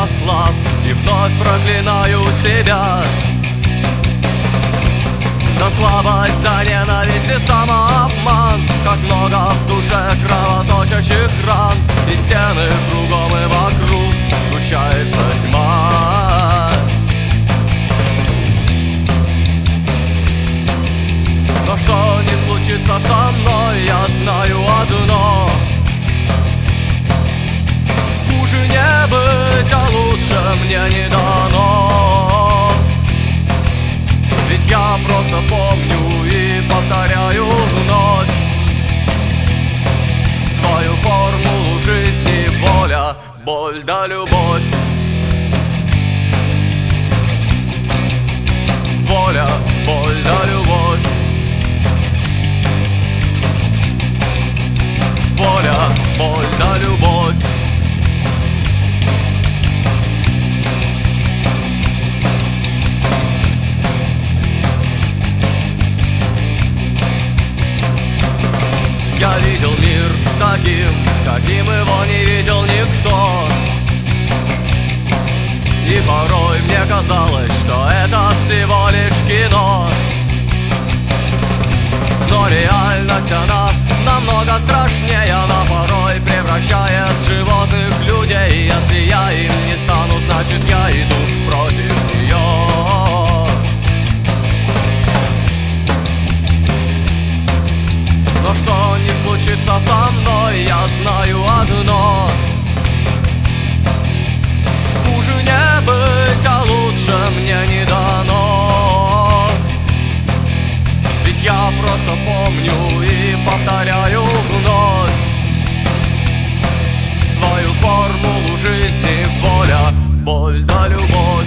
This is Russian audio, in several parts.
я слаб и вновь проклинаю себя. За слабость, за ненависть и самообман, как много в душе кровоточащих ран, и стены кругом и вокруг случается тьма. Но что не случится со мной, я знаю одно: хуже не быть, а лучше мне не дано. Ведь я просто помню и повторяю вновь свою формулу жизни: воля, боль да любовь. Воля, боль да любовь. Воля, боль да любовь. Я видел мир таким, каким его не видел никто. И порой мне казалось, что это всего лишь кино. Но реальность она намного страшнее, она порой превращает животных в людей. Если я им не стану, значит я иду против нее. Но что не случится со мной, я знаю одно: хуже не быть, а лучше мне не дано. Ведь я просто помню и повторяю вновь свою формулу жизни: воля, боль да любовь.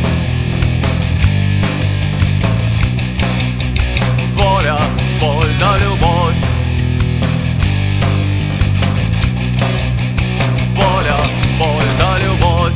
Воля, боль да любовь. Воля, боль да любовь.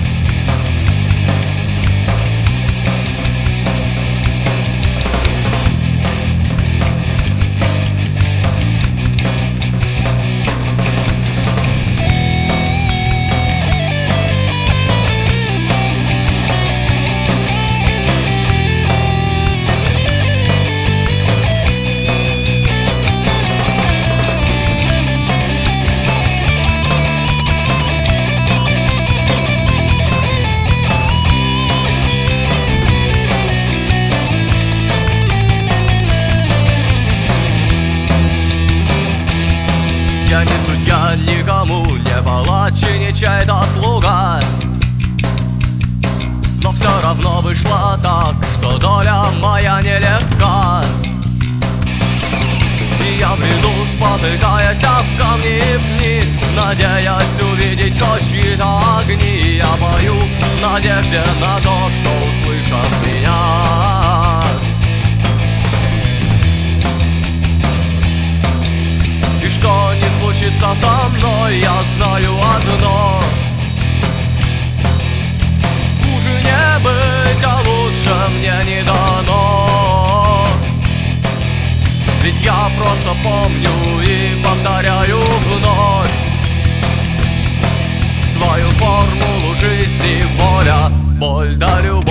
Я не судья никому, не палач и не чей-то слуга, но все равно вышло так, что доля моя нелегка. И я бреду, спотыкаясь об камни и вниз, надеясь увидеть хоть чьи-то огни. Я пою в надежде на то, что услышат меня. И что не случится со мной, я знаю одно: хуже не быть, а лучше мне не дано. Ведь я просто помню и повторяю вновь свою формулу жизни: воля, боль да любовь.